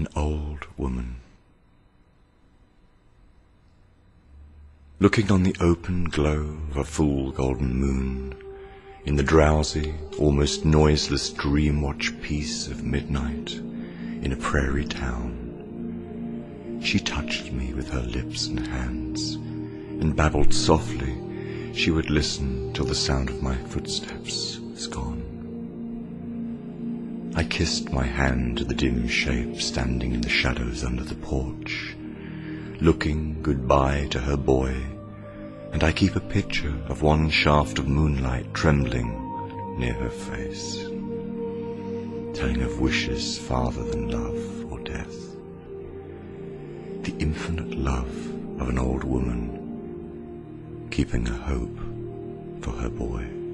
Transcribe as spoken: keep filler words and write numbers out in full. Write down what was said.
An old woman. Looking on the open glow of a full golden moon, in the drowsy, almost noiseless dream-watch peace of midnight, in a prairie town, she touched me with her lips and hands, and babbled softly she would listen till the sound of my footsteps was gone. I kissed my hand to the dim shape standing in the shadows under the porch, looking goodbye to her boy, and I keep a picture of one shaft of moonlight trembling near her face, telling of wishes farther than love or death, the infinite love of an old woman keeping a hope for her boy.